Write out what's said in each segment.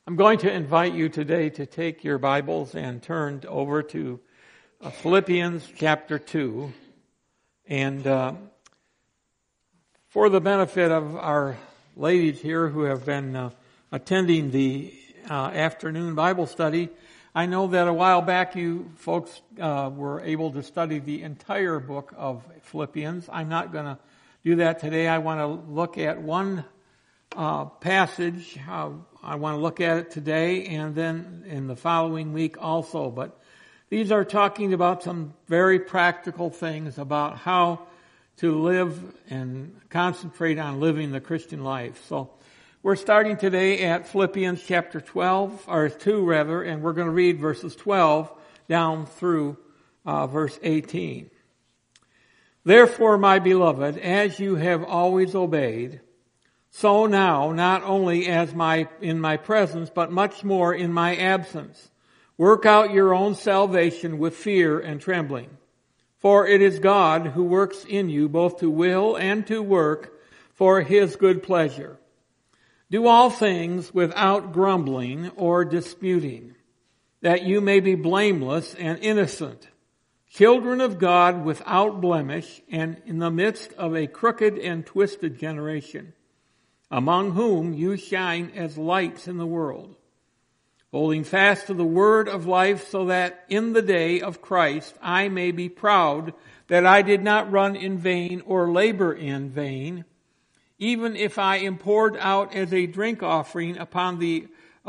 I'm going to invite you today to take your Bibles and turn over to Philippians chapter 2. And for the benefit of our ladies here who have been attending the afternoon Bible study, I know that a while back you folks were able to study the entire book of Philippians. I'm not going to do that today. I want to look at one passage. I want to look at it today and then in the following week also. But these are talking about some very practical things about how to live and concentrate on living the Christian life. So we're starting today at Philippians chapter 2 and we're going to read verses 12 down through verse 18. Therefore, my beloved, as you have always obeyed, so now, not only in my presence, but much more in my absence, work out your own salvation with fear and trembling. For it is God who works in you both to will and to work for His good pleasure. Do all things without grumbling or disputing, that you may be blameless and innocent, children of God without blemish, and in the midst of a crooked and twisted generation, among whom you shine as lights in the world, holding fast to the word of life, so that in the day of Christ I may be proud that I did not run in vain or labor in vain, even if I am poured out as a drink offering upon the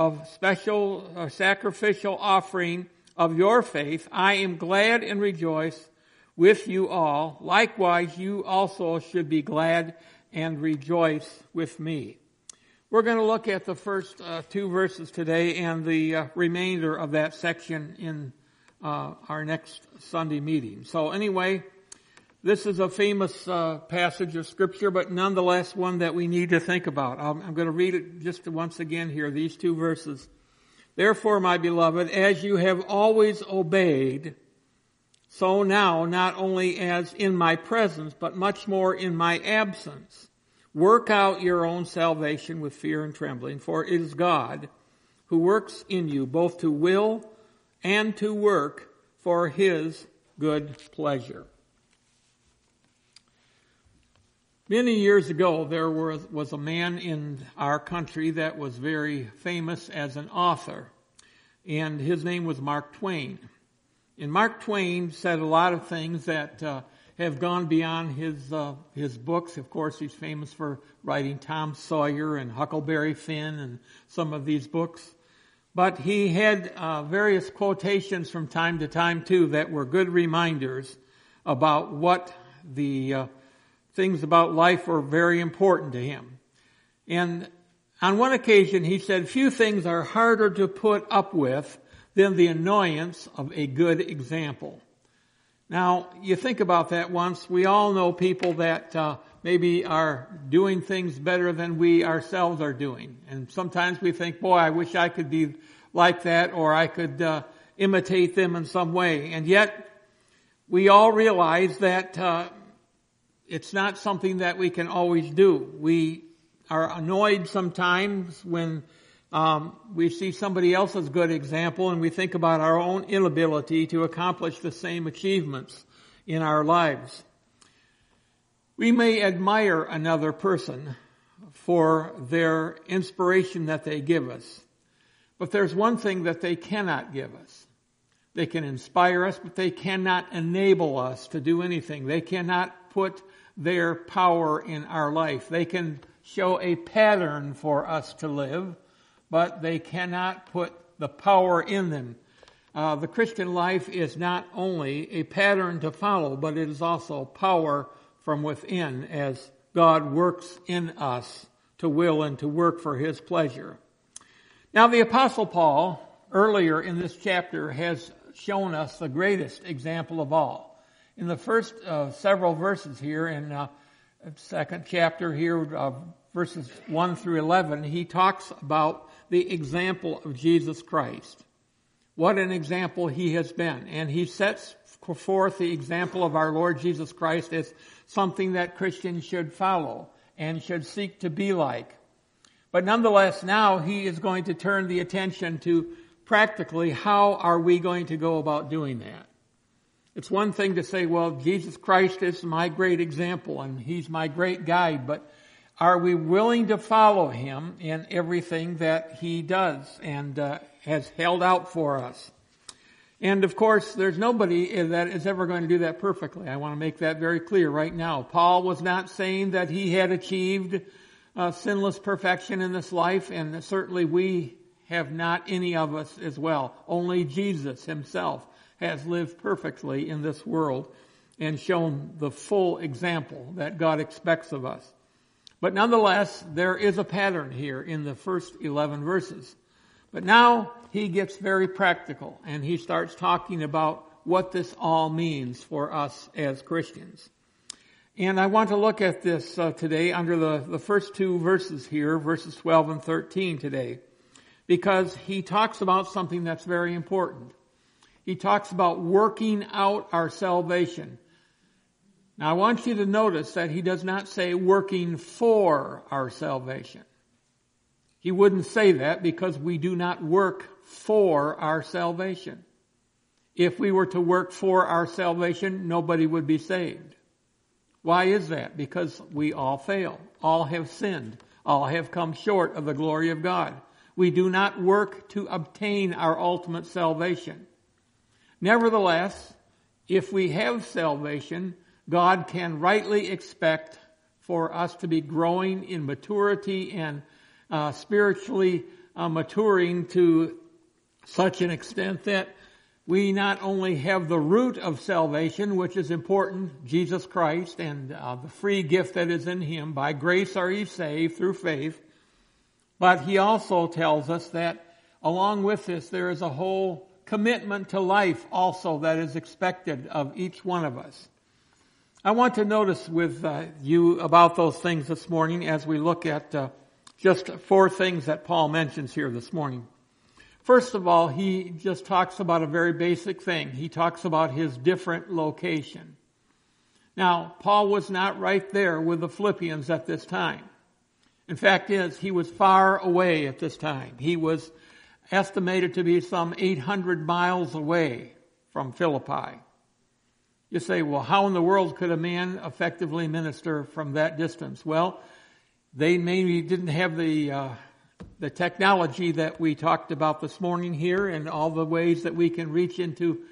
special sacrificial offering of your faith. I am glad and rejoice with you all. Likewise, you also should be glad and rejoice with me. We're going to look at the first two verses today and the remainder of that section in our next Sunday meeting. So anyway, this is a famous passage of Scripture, but nonetheless one that we need to think about. I'm going to read it just once again here, these two verses. Therefore, my beloved, as you have always obeyed, so now, not only as in my presence, but much more in my absence, work out your own salvation with fear and trembling, for it is God who works in you both to will and to work for His good pleasure. Many years ago, there was a man in our country that was very famous as an author, and his name was Mark Twain. And Mark Twain said a lot of things that have gone beyond his books. Of course, he's famous for writing Tom Sawyer and Huckleberry Finn and some of these books. But he had various quotations from time to time, too, that were good reminders about what the things about life were very important to him. And on one occasion, he said, few things are harder to put up with than the annoyance of a good example. Now, you think about that once. We all know people that maybe are doing things better than we ourselves are doing. And sometimes we think, boy, I wish I could be like that, or I could imitate them in some way. And yet, we all realize that it's not something that we can always do. We are annoyed sometimes when we see somebody else's good example and we think about our own inability to accomplish the same achievements in our lives. We may admire another person for their inspiration that they give us, but there's one thing that they cannot give us. They can inspire us, but they cannot enable us to do anything. They cannot put their power in our life. They can show a pattern for us to live, but they cannot put the power in them. The Christian life is not only a pattern to follow, but it is also power from within as God works in us to will and to work for His pleasure. Now, the Apostle Paul, earlier in this chapter, has shown us the greatest example of all. In the first several verses here, in second chapter here, verses 1 through 11, he talks about the example of Jesus Christ. What an example He has been. And he sets forth the example of our Lord Jesus Christ as something that Christians should follow and should seek to be like. But nonetheless, now he is going to turn the attention to practically how are we going to go about doing that. It's one thing to say, well, Jesus Christ is my great example and he's my great guide, but are we willing to follow him in everything that he does and has held out for us? And of course, there's nobody that is ever going to do that perfectly. I want to make that very clear right now. Paul was not saying that he had achieved sinless perfection in this life, and certainly we have not, any of us as well. Only Jesus himself has lived perfectly in this world and shown the full example that God expects of us. But nonetheless, there is a pattern here in the first 11 verses. But now he gets very practical and he starts talking about what this all means for us as Christians. And I want to look at this today under the first two verses here, verses 12 and 13 today, because he talks about something that's very important. He talks about working out our salvation. Now I want you to notice that he does not say working for our salvation. He wouldn't say that because we do not work for our salvation. If we were to work for our salvation, nobody would be saved. Why is that? Because we all fail. All have sinned. All have come short of the glory of God. We do not work to obtain our ultimate salvation. Nevertheless, if we have salvation, God can rightly expect for us to be growing in maturity and spiritually maturing to such an extent that we not only have the root of salvation, which is important, Jesus Christ, and the free gift that is in him. By grace are ye saved through faith. But he also tells us that along with this, there is a whole commitment to life also that is expected of each one of us. I want to notice with you about those things this morning as we look at just four things that Paul mentions here this morning. First of all, he just talks about a very basic thing. He talks about his different location. Now, Paul was not right there with the Philippians at this time. In fact, he was far away at this time. He was estimated to be some 800 miles away from Philippi. You say, well, how in the world could a man effectively minister from that distance? Well, they maybe didn't have the technology that we talked about this morning here and all the ways that we can reach into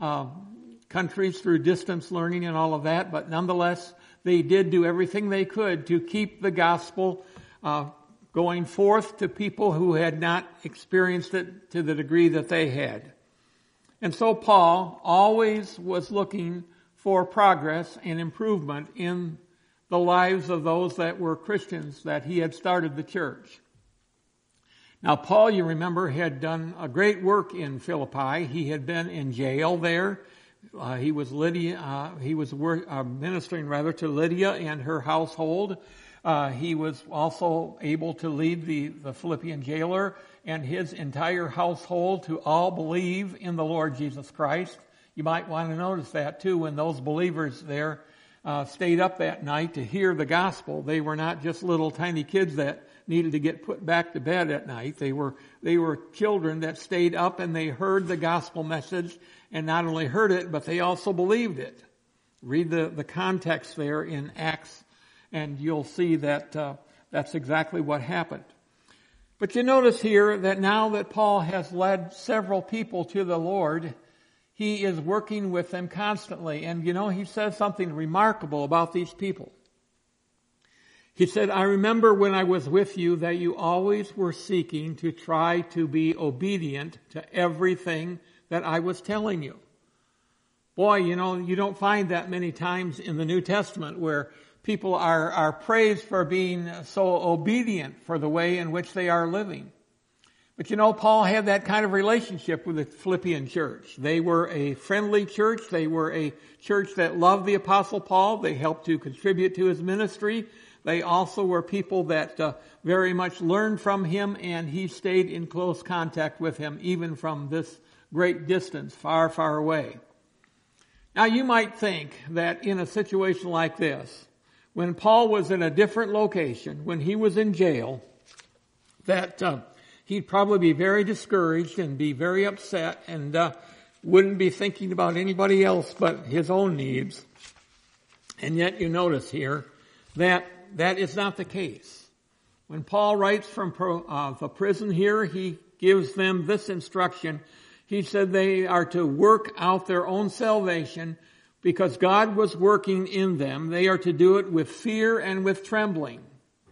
countries through distance learning and all of that. But nonetheless, they did do everything they could to keep the gospel going forth to people who had not experienced it to the degree that they had. And so Paul always was looking for progress and improvement in the lives of those that were Christians that he had started the church. Now, Paul, you remember, had done a great work in Philippi. He had been in jail there. He was ministering to Lydia and her household. He was also able to lead the Philippian jailer and his entire household to all believe in the Lord Jesus Christ. You might want to notice that too when those believers there stayed up that night to hear the gospel. They were not just little tiny kids that needed to get put back to bed at night. They were children that stayed up and they heard the gospel message and not only heard it, but they also believed it. Read the context there in Acts and you'll see that that's exactly what happened. But you notice here that now that Paul has led several people to the Lord, he is working with them constantly. And he says something remarkable about these people. He said, I remember when I was with you that you always were seeking to try to be obedient to everything that I was telling you. Boy, you don't find that many times in the New Testament where people are praised for being so obedient for the way in which they are living. But Paul had that kind of relationship with the Philippian church. They were a friendly church. They were a church that loved the Apostle Paul. They helped to contribute to his ministry. They also were people that very much learned from him, and he stayed in close contact with him, even from this great distance, far, far away. Now, you might think that in a situation like this, when Paul was in a different location, when he was in jail, that he'd probably be very discouraged and be very upset and wouldn't be thinking about anybody else but his own needs. And yet you notice here that that is not the case. When Paul writes from the prison here, he gives them this instruction. He said they are to work out their own salvation because God was working in them. They are to do it with fear and with trembling.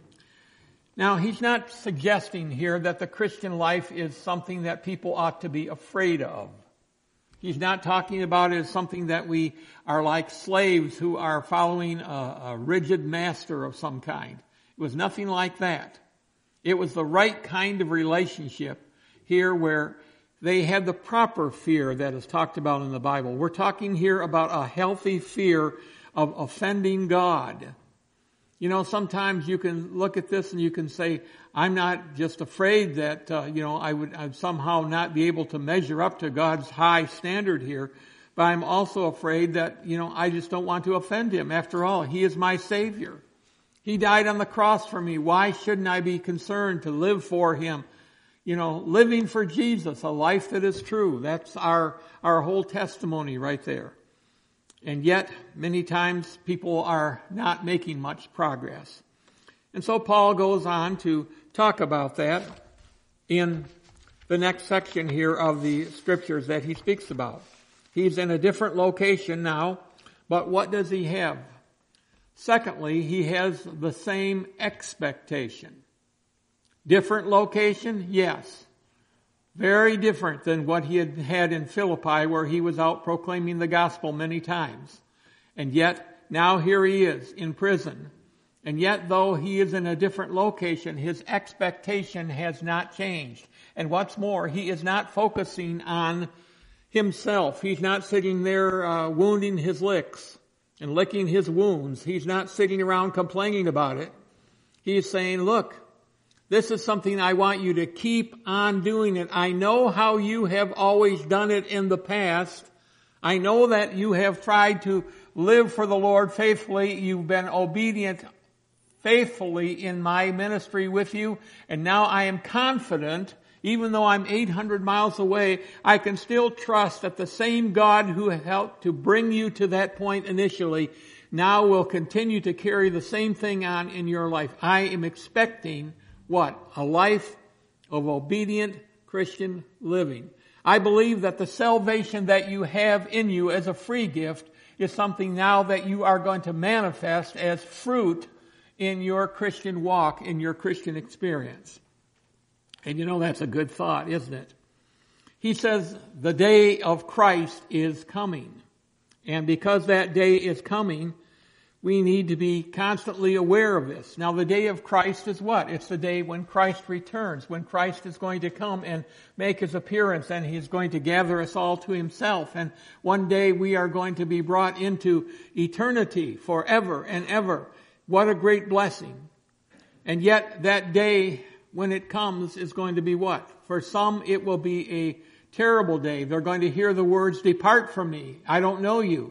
Now, he's not suggesting here that the Christian life is something that people ought to be afraid of. He's not talking about it as something that we are like slaves who are following a rigid master of some kind. It was nothing like that. It was the right kind of relationship here where they had the proper fear that is talked about in the Bible. We're talking here about a healthy fear of offending God. You know, sometimes you can look at this and you can say, I'm not just afraid that, I'd somehow not be able to measure up to God's high standard here, but I'm also afraid that, I just don't want to offend Him. After all, He is my Savior. He died on the cross for me. Why shouldn't I be concerned to live for Him? Living for Jesus, a life that is true. That's our whole testimony right there. And yet, many times, people are not making much progress. And so Paul goes on to talk about that in the next section here of the scriptures that he speaks about. He's in a different location now, but what does he have? Secondly, he has the same expectation. Different location? Yes. Very different than what he had in Philippi, where he was out proclaiming the gospel many times. And yet, now here he is in prison. And yet, though he is in a different location, his expectation has not changed. And what's more, he is not focusing on himself. He's not sitting there wounding his licks and licking his wounds. He's not sitting around complaining about it. He's saying, look, this is something I want you to keep on doing it. I know how you have always done it in the past. I know that you have tried to live for the Lord faithfully. You've been obedient faithfully in my ministry with you. And now I am confident, even though I'm 800 miles away, I can still trust that the same God who helped to bring you to that point initially now will continue to carry the same thing on in your life. I am expecting what? A life of obedient Christian living. I believe that the salvation that you have in you as a free gift is something now that you are going to manifest as fruit in your Christian walk, in your Christian experience. And that's a good thought, isn't it? He says the day of Christ is coming. And because that day is coming, we need to be constantly aware of this. Now, the day of Christ is what? It's the day when Christ returns, when Christ is going to come and make His appearance, and He's going to gather us all to Himself. And one day we are going to be brought into eternity forever and ever. What a great blessing. And yet that day, when it comes, is going to be what? For some, it will be a terrible day. They're going to hear the words, "Depart from me, I don't know you."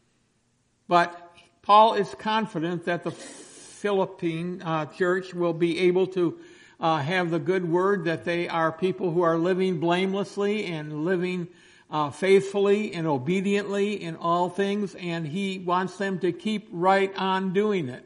But Paul is confident that the Philippine church will be able to have the good word that they are people who are living blamelessly and living faithfully and obediently in all things, and he wants them to keep right on doing it.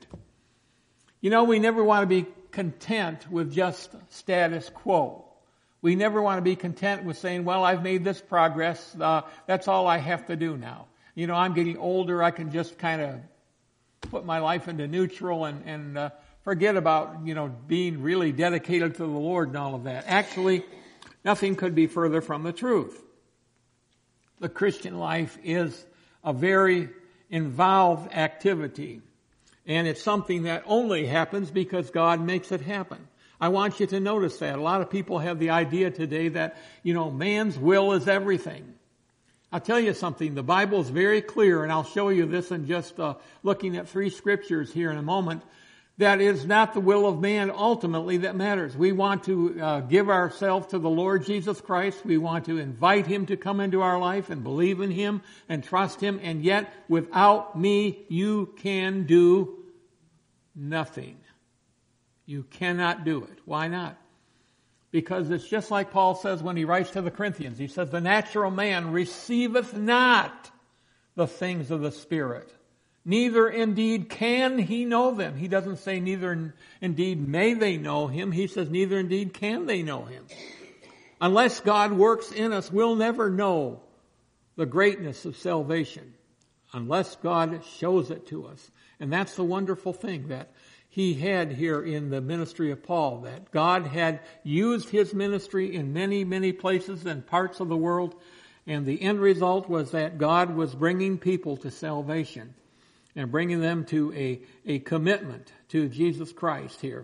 We never want to be content with just status quo. We never want to be content with saying, well, I've made this progress, that's all I have to do now. I'm getting older, I can just kind of put my life into neutral and forget about, being really dedicated to the Lord and all of that. Actually, nothing could be further from the truth. The Christian life is a very involved activity, and it's something that only happens because God makes it happen. I want you to notice that. A lot of people have the idea today that, man's will is everything. I'll tell you something, the Bible is very clear, and I'll show you this in just looking at 3 scriptures here in a moment, that is not the will of man ultimately that matters. We want to give ourselves to the Lord Jesus Christ. We want to invite Him to come into our life and believe in Him and trust Him, and yet without me you can do nothing. You cannot do it. Why not? Because it's just like Paul says when he writes to the Corinthians. He says, the natural man receiveth not the things of the Spirit. Neither indeed can he know them. He doesn't say neither indeed may they know him. He says neither indeed can they know him. Unless God works in us, we'll never know the greatness of salvation. Unless God shows it to us. And that's the wonderful thing that he had here in the ministry of Paul, that God had used his ministry in many, many places and parts of the world, and the end result was that God was bringing people to salvation and bringing them to a commitment to Jesus Christ here.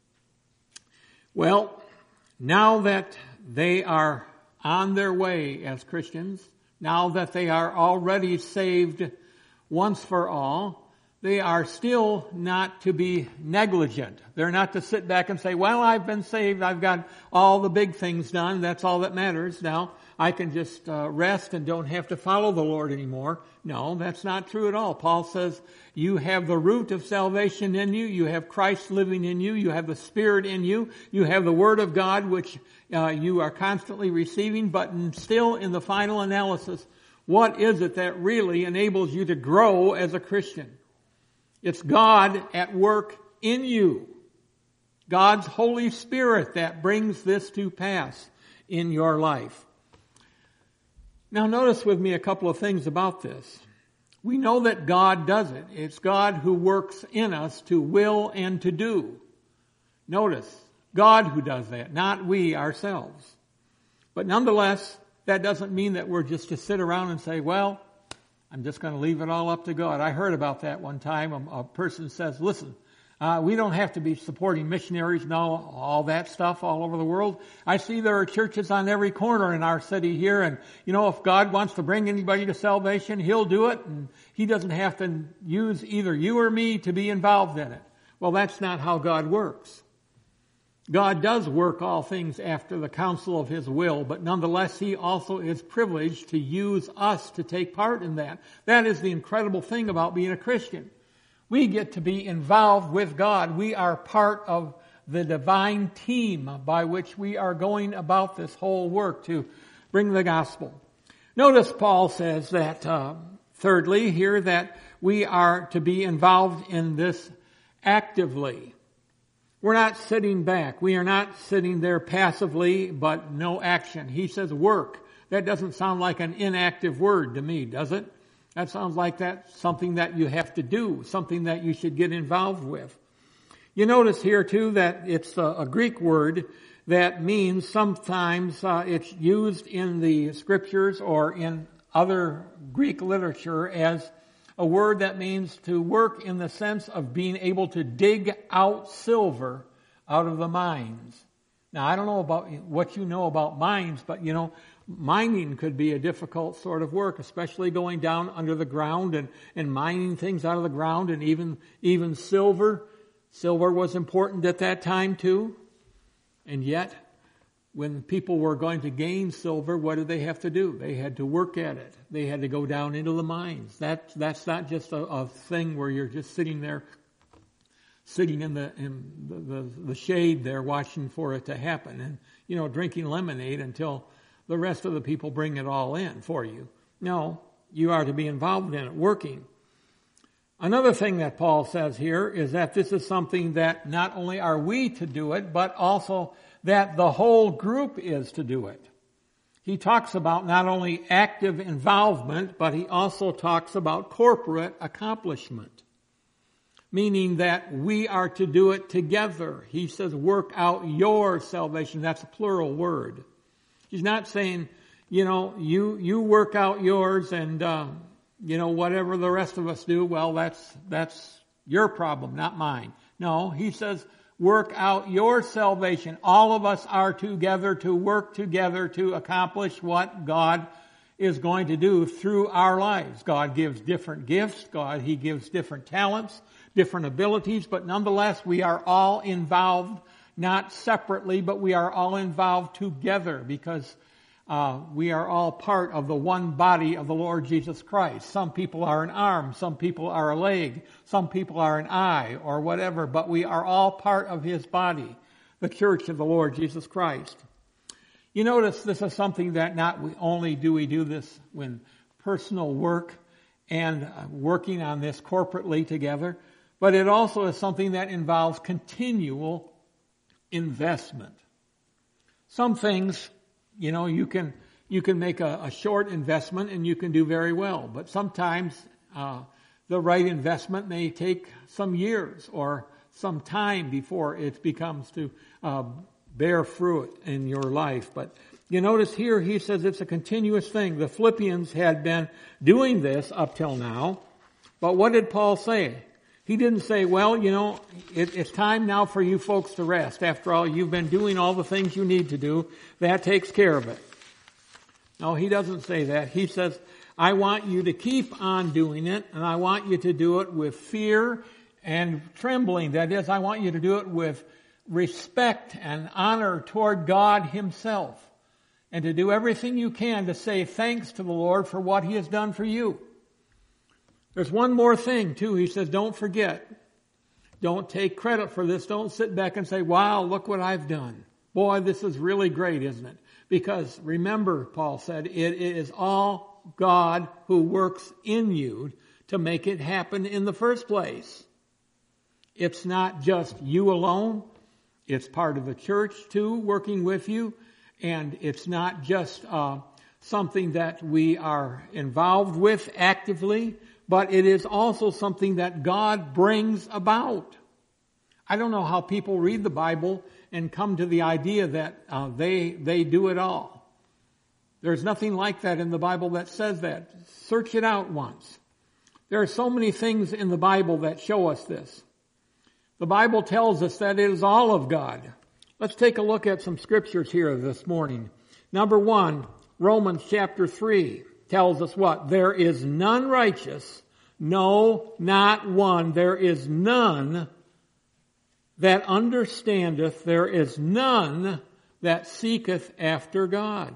Well, now that they are on their way as Christians, now that they are already saved once for all, they are still not to be negligent. They're not to sit back and say, well, I've been saved. I've got all the big things done. That's all that matters. Now I can just rest and don't have to follow the Lord anymore. No, that's not true at all. Paul says you have the root of salvation in you. You have Christ living in you. You have the Spirit in you. You have the Word of God, which you are constantly receiving. But still, in the final analysis, what is it that really enables you to grow as a Christian? It's God at work in you. God's Holy Spirit that brings this to pass in your life. Now notice with me a couple of things about this. We know that God does it. It's God who works in us to will and to do. Notice, God who does that, not we ourselves. But nonetheless, that doesn't mean that we're just to sit around and say, well, I'm just going to leave it all up to God. I heard about that one time. A person says, listen, we don't have to be supporting missionaries and all that stuff all over the world. I see there are churches on every corner in our city here, and if God wants to bring anybody to salvation, He'll do it, and He doesn't have to use either you or me to be involved in it. Well, that's not how God works. God does work all things after the counsel of His will, but nonetheless He also is privileged to use us to take part in that. That is the incredible thing about being a Christian. We get to be involved with God. We are part of the divine team by which we are going about this whole work to bring the gospel. Notice Paul says that, thirdly, here that we are to be involved in this actively. We're not sitting back. We are not sitting there passively, but no action. He says work. That doesn't sound like an inactive word to me, does it? That sounds like that's something that you have to do, something that you should get involved with. You notice here too that it's a Greek word that means sometimes it's used in the scriptures or in other Greek literature as a word that means to work in the sense of being able to dig out silver out of the mines. Now, I don't know about what you know about mines, but mining could be a difficult sort of work, especially going down under the ground and mining things out of the ground, and even silver. Silver was important at that time too. And yet, when people were going to gain silver, what did they have to do? They had to work at it. They had to go down into the mines. That's not just a thing where you're just sitting there, sitting in the shade there, watching for it to happen, and drinking lemonade until the rest of the people bring it all in for you. No, you are to be involved in it, working. Another thing that Paul says here is that this is something that not only are we to do it, but also that the whole group is to do it. He talks about not only active involvement, but he also talks about corporate accomplishment, meaning that we are to do it together. He says, work out your salvation. That's a plural word. He's not saying, you work out yours and, whatever the rest of us do, well, that's your problem, not mine. No, he says, work out your salvation. All of us are together to work together to accomplish what God is going to do through our lives. God gives different gifts. He gives different talents, different abilities, but nonetheless, we are all involved, not separately, but we are all involved together because we are all part of the one body of the Lord Jesus Christ. Some people are an arm, some people are a leg, some people are an eye or whatever, but we are all part of His body. the church of the Lord Jesus Christ. You notice this is something that not only do we do this when personal work and working on this corporately together, but it also is something that involves continual investment. Some things, you can make a short investment and you can do very well, but sometimes the right investment may take some years or some time before it becomes to bear fruit in your life. But you notice here he says it's a continuous thing. The Philippians had been doing this up till now, but what did Paul say? He didn't say, well, it's time now for you folks to rest. After all, you've been doing all the things you need to do. That takes care of it. No, he doesn't say that. He says, I want you to keep on doing it, and I want you to do it with fear and trembling. That is, I want you to do it with respect and honor toward God Himself, and to do everything you can to say thanks to the Lord for what He has done for you. There's one more thing too. He says, don't forget. Don't take credit for this. Don't sit back and say, wow, look what I've done. Boy, this is really great, isn't it? Because remember, Paul said, it is all God who works in you to make it happen in the first place. It's not just you alone. It's part of the church too, working with you. And it's not just something that we are involved with actively, but it is also something that God brings about. I don't know how people read the Bible and come to the idea that they do it all. There's nothing like that in the Bible that says that. Search it out once. There are so many things in the Bible that show us this. The Bible tells us that it is all of God. Let's take a look at some scriptures here this morning. Number 1, Romans chapter 3 tells us what? There is none righteous, no, not one. There is none that understandeth, there is none that seeketh after God.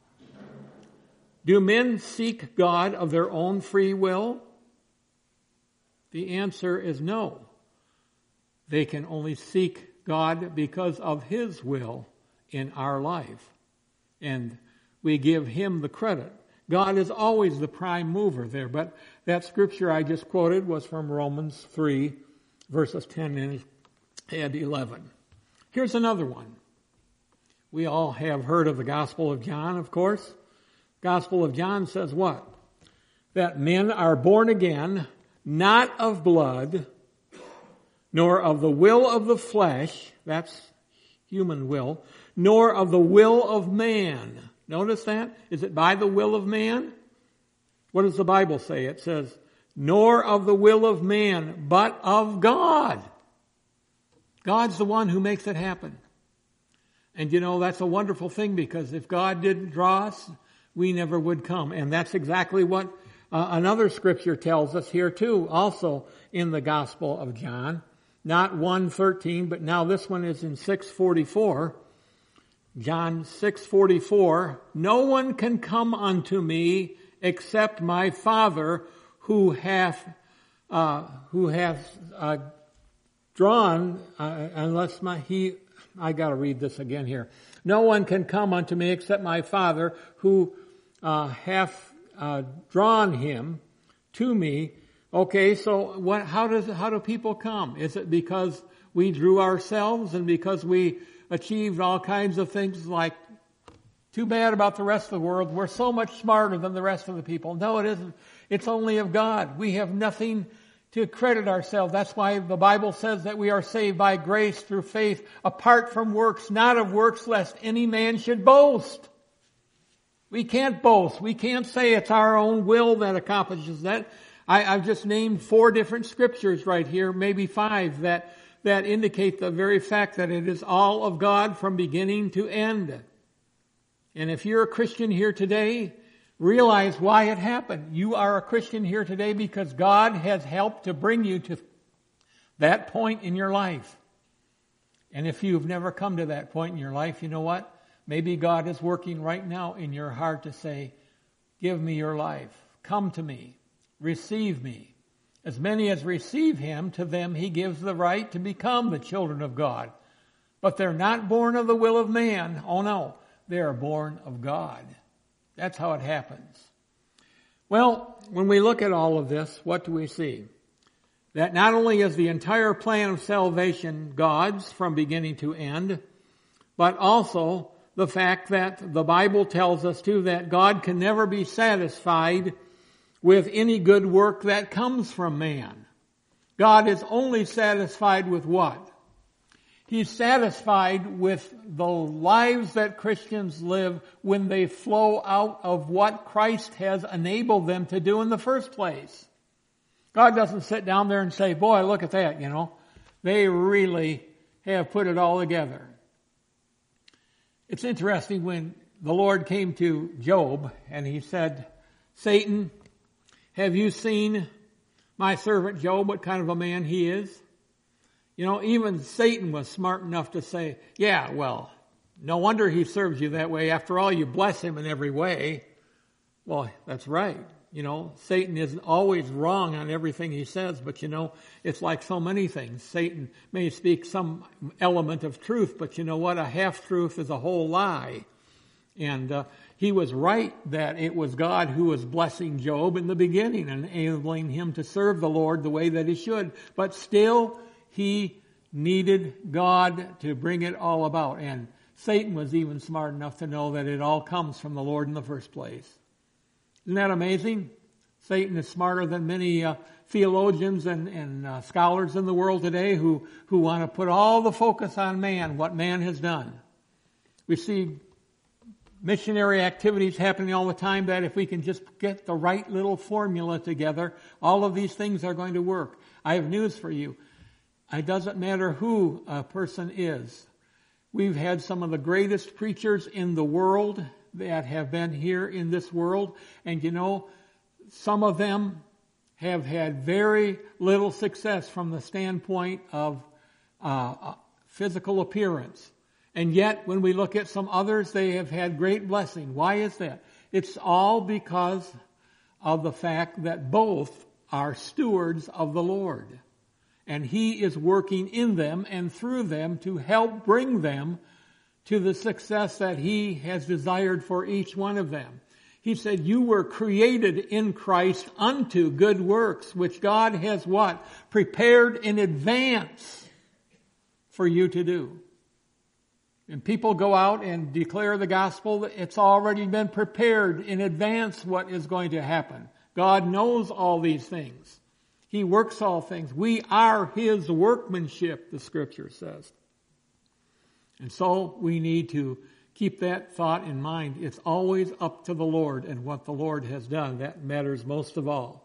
Do men seek God of their own free will? The answer is no. They can only seek God because of His will in our life. And we give Him the credit. God is always the prime mover there. But that scripture I just quoted was from Romans 3, verses 10 and 11. Here's another one. We all have heard of the Gospel of John, of course. Gospel of John says what? That men are born again, not of blood, nor of the will of the flesh, that's human will, nor of the will of man. Notice that? Is it by the will of man? What does the Bible say? It says, nor of the will of man, but of God. God's the one who makes it happen. And that's a wonderful thing, because if God didn't draw us, we never would come. And that's exactly what another scripture tells us here too, also in the Gospel of John. Not 1:13, but now this one is in 6:44. John 6:44. No one can come unto me except my Father who hath drawn, I gotta read this again here. No one can come unto me except my Father who hath drawn him to me. Okay, so how do people come? Is it because we drew ourselves and because we achieved all kinds of things like, too bad about the rest of the world, we're so much smarter than the rest of the people? No, it isn't. It's only of God. We have nothing to credit ourselves. That's why the Bible says that we are saved by grace through faith, apart from works, not of works, lest any man should boast. We can't boast. We can't say it's our own will that accomplishes that. I've just named 4 different scriptures right here, maybe 5, that indicate the very fact that it is all of God from beginning to end. And if you're a Christian here today, realize why it happened. You are a Christian here today because God has helped to bring you to that point in your life. And if you've never come to that point in your life, you know what? Maybe God is working right now in your heart to say, give me your life. Come to me. Receive me. As many as receive Him, to them He gives the right to become the children of God. But they're not born of the will of man. Oh no, they are born of God. That's how it happens. Well, when we look at all of this, what do we see? That not only is the entire plan of salvation God's from beginning to end, but also the fact that the Bible tells us too that God can never be satisfied with any good work that comes from man. God is only satisfied with what? He's satisfied with the lives that Christians live when they flow out of what Christ has enabled them to do in the first place. God doesn't sit down there and say, boy, look at that, They really have put it all together. It's interesting when the Lord came to Job and he said, Satan, have you seen my servant Job, what kind of a man he is? Even Satan was smart enough to say, yeah, well, no wonder he serves you that way. After all, you bless him in every way. Well, that's right. Satan is always wrong on everything he says, but it's like so many things. Satan may speak some element of truth, but you know what? A half-truth is a whole lie. And he was right that it was God who was blessing Job in the beginning and enabling him to serve the Lord the way that he should. But still, he needed God to bring it all about. And Satan was even smart enough to know that it all comes from the Lord in the first place. Isn't that amazing? Satan is smarter than many theologians and scholars in the world today who want to put all the focus on man, what man has done. We see missionary activities happening all the time that if we can just get the right little formula together, all of these things are going to work. I have news for you. It doesn't matter who a person is. We've had some of the greatest preachers in the world that have been here in this world. And some of them have had very little success from the standpoint of physical appearance. And yet, when we look at some others, they have had great blessing. Why is that? It's all because of the fact that both are stewards of the Lord. And He is working in them and through them to help bring them to the success that He has desired for each one of them. He said, you were created in Christ unto good works, which God has what? Prepared in advance for you to do. And people go out and declare the gospel, it's already been prepared in advance what is going to happen. God knows all these things. He works all things. We are His workmanship, the Scripture says. And so we need to keep that thought in mind. It's always up to the Lord and what the Lord has done. That matters most of all.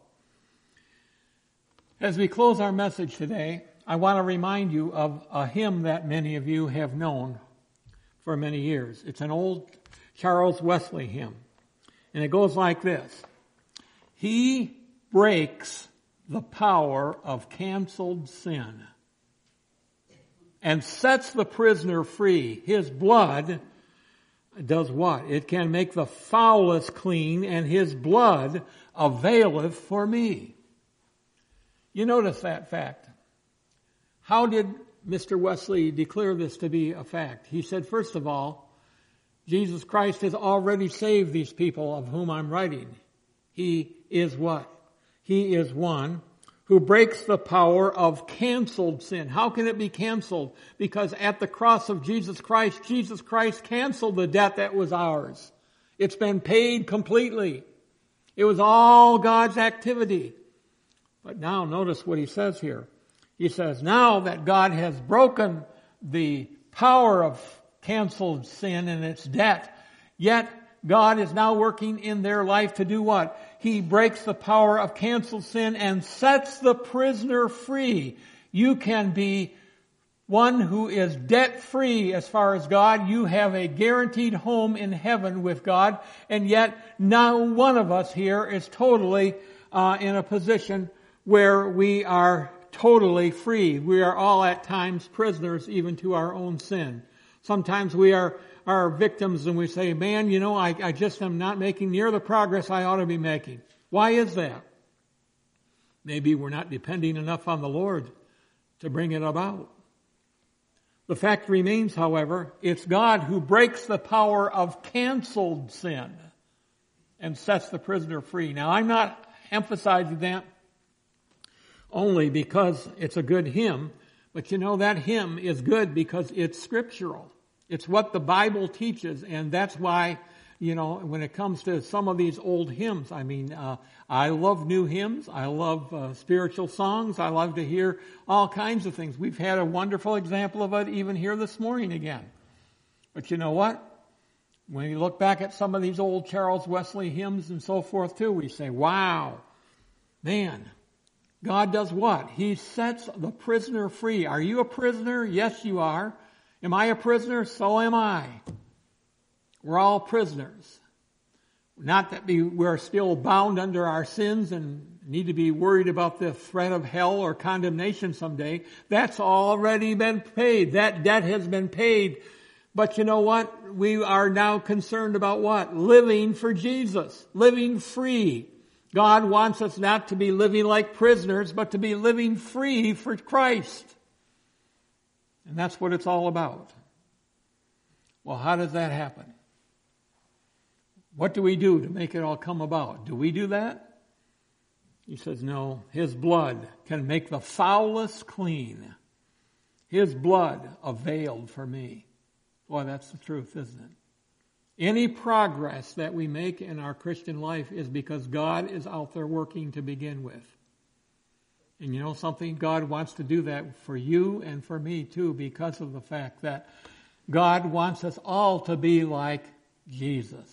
As we close our message today, I want to remind you of a hymn that many of you have known for many years. It's an old Charles Wesley hymn. And it goes like this. He breaks the power of canceled sin and sets the prisoner free. His blood does what? It can make the foulest clean, and His blood availeth for me. You notice that fact. How did Mr. Wesley declare this to be a fact? He said, first of all, Jesus Christ has already saved these people of whom I'm writing. He is what? He is one who breaks the power of canceled sin. How can it be canceled? Because at the cross of Jesus Christ canceled the debt that was ours. It's been paid completely. It was all God's activity. But now notice what he says here. He says, now that God has broken the power of canceled sin and its debt, yet God is now working in their life to do what? He breaks the power of canceled sin and sets the prisoner free. You can be one who is debt-free as far as God. You have a guaranteed home in heaven with God, and yet now one of us here is totally in a position where we are totally free. We are all at times prisoners even to our own sin. Sometimes we are victims and we say, man, I just am not making near the progress I ought to be making. Why is that? Maybe we're not depending enough on the Lord to bring it about. The fact remains, however, it's God who breaks the power of canceled sin and sets the prisoner free. Now, I'm not emphasizing that only because it's a good hymn, but you know that hymn is good because it's scriptural. It's what the Bible teaches, and that's why, you know, when it comes to some of these old hymns, I mean, I love new hymns. I love spiritual songs. I love to hear all kinds of things. We've had a wonderful example of it even here this morning again. But you know what? When you look back at some of these old Charles Wesley hymns and so forth too, we say, wow, man, God does what? He sets the prisoner free. Are you a prisoner? Yes, you are. Am I a prisoner? So am I. We're all prisoners. Not that we're still bound under our sins and need to be worried about the threat of hell or condemnation someday. That's already been paid. That debt has been paid. But you know what? We are now concerned about what? Living for Jesus. Living free. God wants us not to be living like prisoners, but to be living free for Christ. And that's what it's all about. Well, how does that happen? What do we do to make it all come about? Do we do that? He says, no, His blood can make the foulest clean. His blood availed for me. Boy, that's the truth, isn't it? Any progress that we make in our Christian life is because God is out there working to begin with. And you know something? God wants to do that for you and for me too, because of the fact that God wants us all to be like Jesus.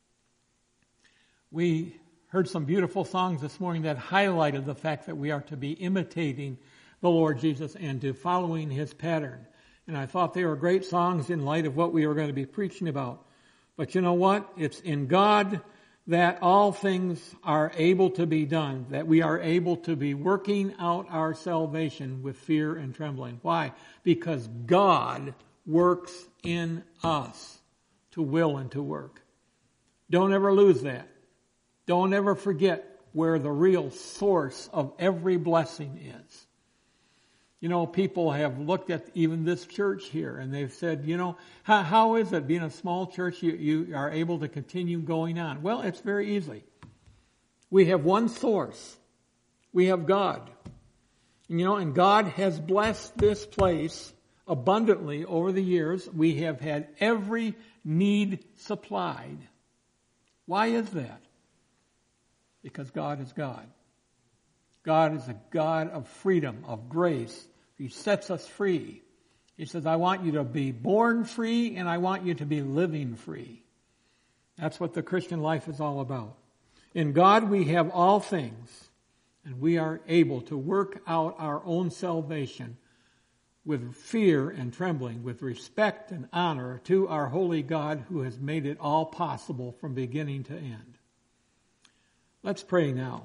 We heard some beautiful songs this morning that highlighted the fact that we are to be imitating the Lord Jesus and to following His pattern. And I thought they were great songs in light of what we were going to be preaching about. But you know what? It's in God that all things are able to be done, that we are able to be working out our salvation with fear and trembling. Why? Because God works in us to will and to work. Don't ever lose that. Don't ever forget where the real source of every blessing is. You know, people have looked at even this church here and they've said, you know, how is it being a small church you are able to continue going on? Well, it's very easy. We have one source. We have God. And, you know, and God has blessed this place abundantly over the years. We have had every need supplied. Why is that? Because God is God. God is a God of freedom, of grace. He sets us free. He says, I want you to be born free and I want you to be living free. That's what the Christian life is all about. In God we have all things and we are able to work out our own salvation with fear and trembling, with respect and honor to our holy God who has made it all possible from beginning to end. Let's pray now.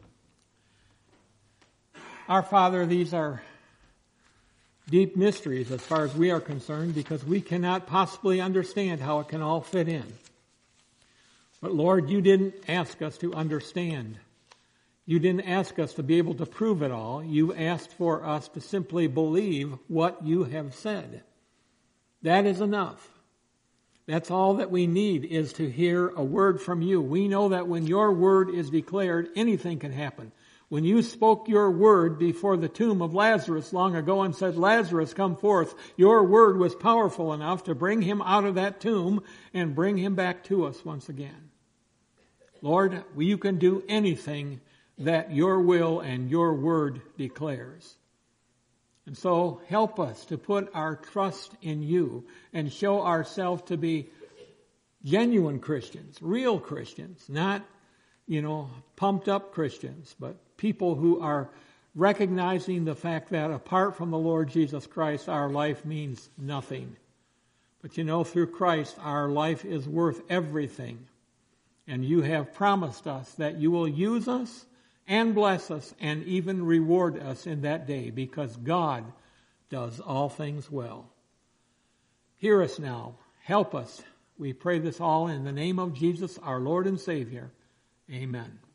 Our Father, these are deep mysteries as far as we are concerned because we cannot possibly understand how it can all fit in. But Lord, you didn't ask us to understand. You didn't ask us to be able to prove it all. You asked for us to simply believe what you have said. That is enough. That's all that we need is to hear a word from you. We know that when your word is declared, anything can happen. When you spoke your word before the tomb of Lazarus long ago and said, Lazarus, come forth, your word was powerful enough to bring him out of that tomb and bring him back to us once again. Lord, you can do anything that your will and your word declares. And so help us to put our trust in you and show ourselves to be genuine Christians, real Christians, not, pumped up Christians, but people who are recognizing the fact that apart from the Lord Jesus Christ, our life means nothing. But through Christ, our life is worth everything. And you have promised us that you will use us and bless us and even reward us in that day because God does all things well. Hear us now. Help us. We pray this all in the name of Jesus, our Lord and Savior. Amen.